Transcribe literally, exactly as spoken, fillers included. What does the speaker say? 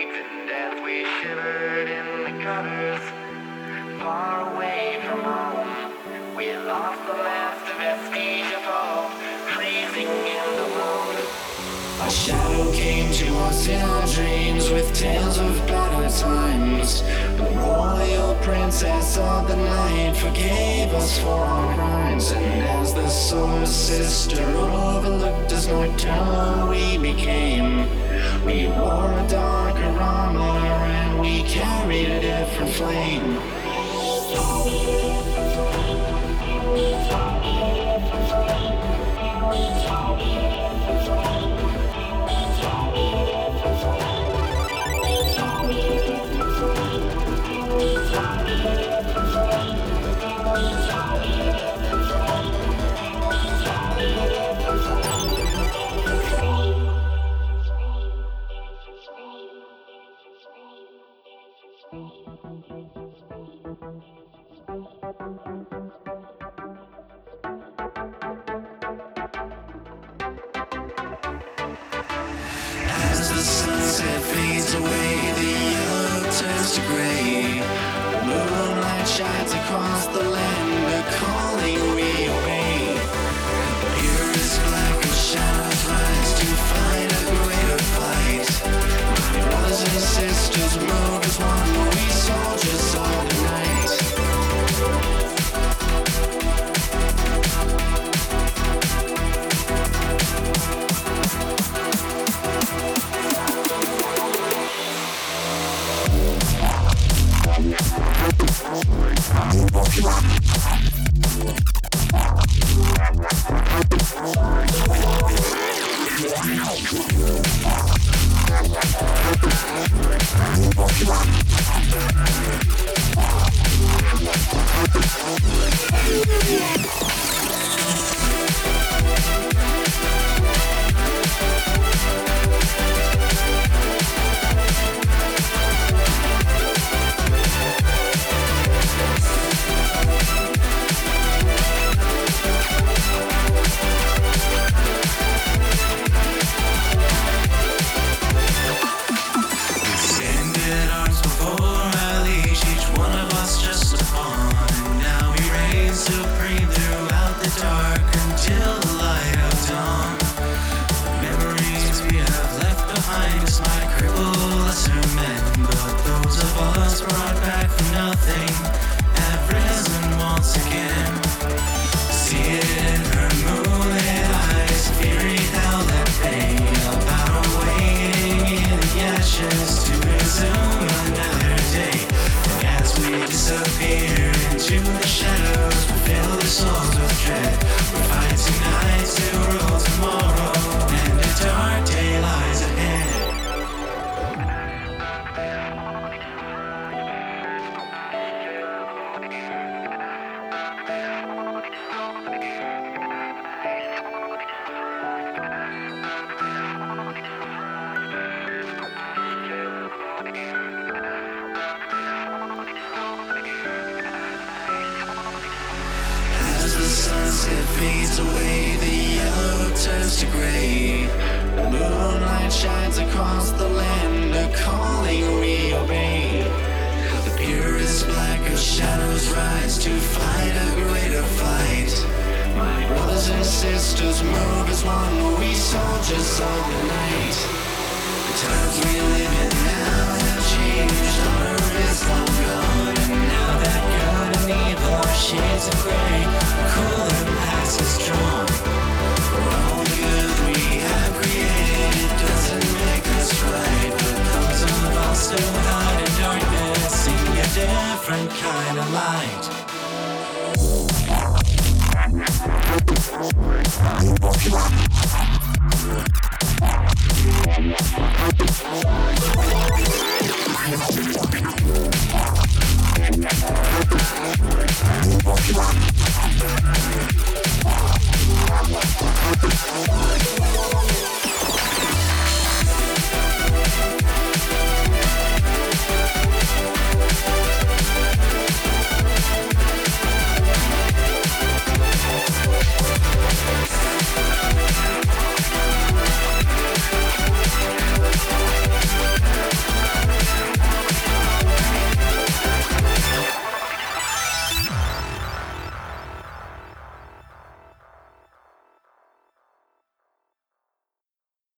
and as we shivered in the gutters, far away from home, we lost the last vestige of hope, freezing in the moon. A shadow came to us in our dreams with tales of better times. The royal princess of the night forgave us for our crimes, and as the solar sister overlooked us nocturnal we became. We wore a darker armor and we carried a different flame. As the sunset fades away, the yellow turns to gray. Moonlight shines across the land, a calling we obey. Purest black and shadows rise to fight a greater fight. My brothers and sisters move as one, we soldiers of the night. Sunset fades away, the yellow turns to gray. The moonlight shines across the land, a calling we obey. The purest black of shadows rise to fight a greater fight. My brothers and sisters move as one, we soldiers of the night. The times we live in now have changed, honor is long gone, and now that good and evil are shades of gray. Cool impasse is drawn. For all the good we have created doesn't make us right, but those of us who hide in darkness see a different kind of light. We'll be right back.